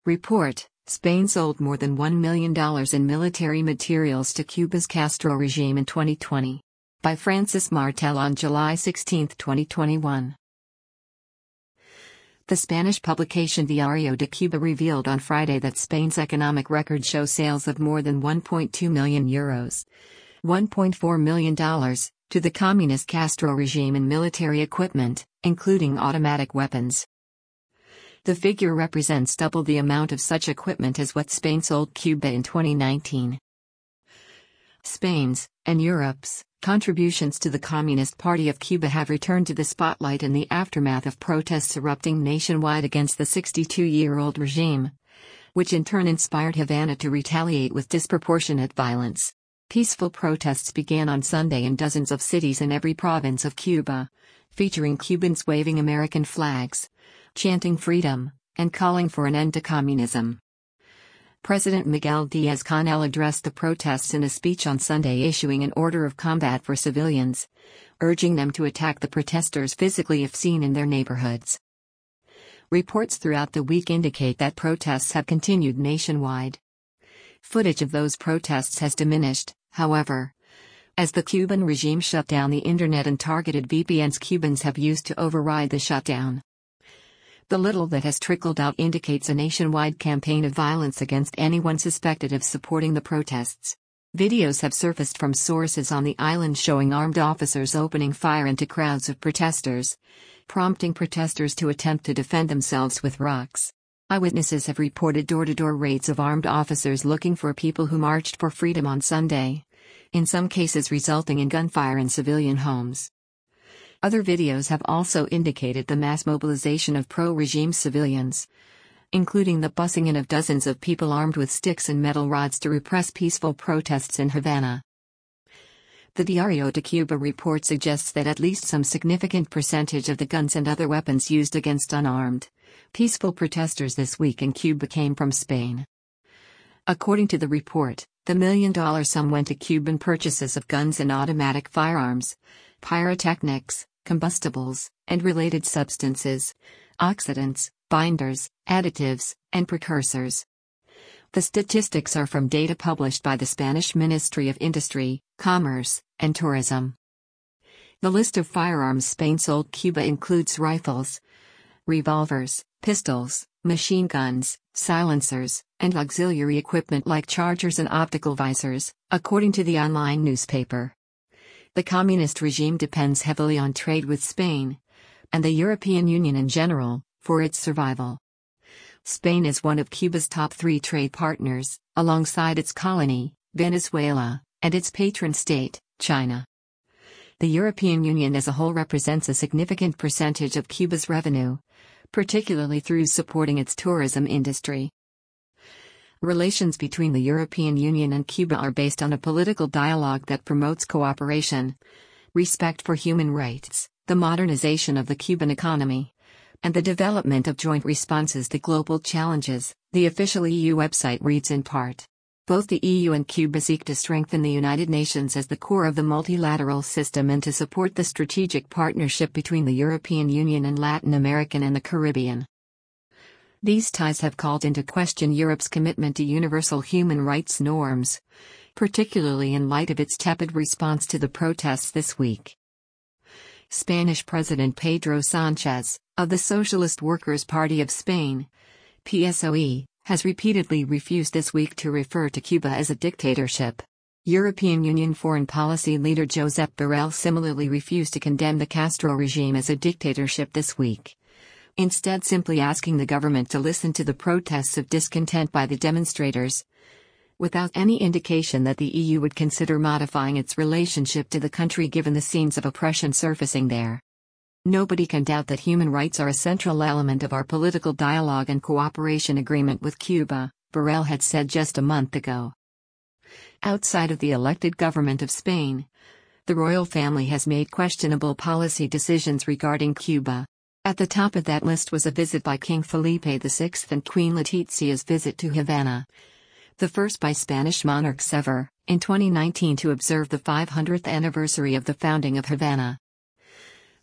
Report: Spain sold more than $1 million in military materials to Cuba's Castro regime in 2020. By Francis Martel on July 16, 2021. The Spanish publication Diario de Cuba revealed on Friday that Spain's economic record shows sales of more than €1.2 million, $1.4 million, to the communist Castro regime in military equipment, including automatic weapons. The figure represents double the amount of such equipment as what Spain sold Cuba in 2019. Spain's, and Europe's, contributions to the Communist Party of Cuba have returned to the spotlight in the aftermath of protests erupting nationwide against the 62-year-old regime, which in turn inspired Havana to retaliate with disproportionate violence. Peaceful protests began on Sunday in dozens of cities in every province of Cuba, featuring Cubans waving American flags, chanting freedom, and calling for an end to communism. President Miguel Díaz-Canel addressed the protests in a speech on Sunday, issuing an order of combat for civilians, urging them to attack the protesters physically if seen in their neighborhoods. Reports throughout the week indicate that protests have continued nationwide. Footage of those protests has diminished, however, as the Cuban regime shut down the internet and targeted VPNs Cubans have used to override the shutdown. The little that has trickled out indicates a nationwide campaign of violence against anyone suspected of supporting the protests. Videos have surfaced from sources on the island showing armed officers opening fire into crowds of protesters, prompting protesters to attempt to defend themselves with rocks. Eyewitnesses have reported door-to-door raids of armed officers looking for people who marched for freedom on Sunday, in some cases resulting in gunfire in civilian homes. Other videos have also indicated the mass mobilization of pro-regime civilians, including the bussing in of dozens of people armed with sticks and metal rods to repress peaceful protests in Havana. The Diario de Cuba report suggests that at least some significant percentage of the guns and other weapons used against unarmed, peaceful protesters this week in Cuba came from Spain. According to the report, the $1 million sum went to Cuban purchases of guns and automatic firearms, pyrotechnics, combustibles, and related substances, oxidants, binders, additives, and precursors. The statistics are from data published by the Spanish Ministry of Industry, Commerce, and Tourism. The list of firearms Spain sold Cuba includes rifles, revolvers, pistols, machine guns, silencers, and auxiliary equipment like chargers and optical visors, according to the online newspaper. The communist regime depends heavily on trade with Spain, and the European Union in general, for its survival. Spain is one of Cuba's top 3 trade partners, alongside its colony, Venezuela, and its patron state, China. The European Union as a whole represents a significant percentage of Cuba's revenue, particularly through supporting its tourism industry. Relations between the European Union and Cuba are based on a political dialogue that promotes cooperation, respect for human rights, the modernization of the Cuban economy, and the development of joint responses to global challenges, the official EU website reads in part. Both the EU and Cuba seek to strengthen the United Nations as the core of the multilateral system and to support the strategic partnership between the European Union and Latin America and the Caribbean. These ties have called into question Europe's commitment to universal human rights norms, particularly in light of its tepid response to the protests this week. Spanish President Pedro Sánchez, of the Socialist Workers' Party of Spain, PSOE, has repeatedly refused this week to refer to Cuba as a dictatorship. European Union foreign policy leader Josep Borrell similarly refused to condemn the Castro regime as a dictatorship this week, instead simply asking the government to listen to the protests of discontent by the demonstrators, without any indication that the EU would consider modifying its relationship to the country given the scenes of oppression surfacing there. Nobody can doubt that human rights are a central element of our political dialogue and cooperation agreement with Cuba, Borrell had said just a month ago. Outside of the elected government of Spain, the royal family has made questionable policy decisions regarding Cuba. At the top of that list was a visit by King Felipe VI and Queen Letitia's visit to Havana, the first by Spanish monarchs ever, in 2019 to observe the 500th anniversary of the founding of Havana.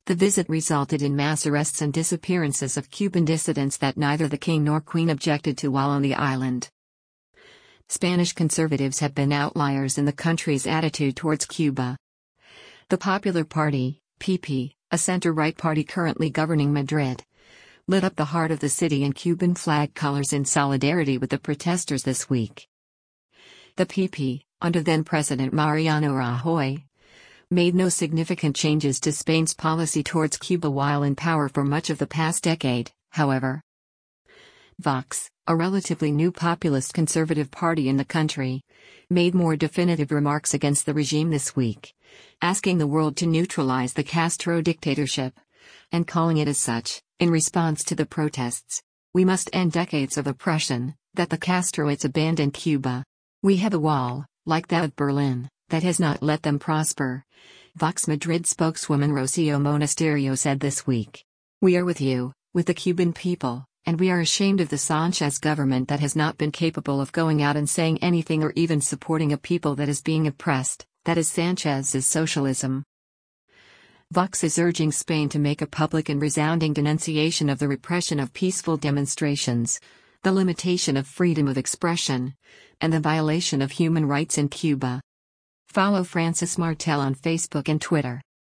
The visit resulted in mass arrests and disappearances of Cuban dissidents that neither the king nor queen objected to while on the island. Spanish conservatives have been outliers in the country's attitude towards Cuba. The Popular Party, PP, a center-right party currently governing Madrid, lit up the heart of the city in Cuban flag colors in solidarity with the protesters this week. The PP, under then-President Mariano Rajoy, made no significant changes to Spain's policy towards Cuba while in power for much of the past decade, however. Vox, a relatively new populist conservative party in the country, made more definitive remarks against the regime this week, asking the world to neutralize the Castro dictatorship, and calling it as such, in response to the protests. We must end decades of oppression that the Castroites abandoned Cuba. We have a wall, like that of Berlin, that has not let them prosper, Vox Madrid spokeswoman Rocío Monasterio said this week. We are with you, with the Cuban people, and we are ashamed of the Sanchez government that has not been capable of going out and saying anything or even supporting a people that is being oppressed, that is Sanchez's socialism. Vox is urging Spain to make a public and resounding denunciation of the repression of peaceful demonstrations, the limitation of freedom of expression, and the violation of human rights in Cuba. Follow Francis Martel on Facebook and Twitter.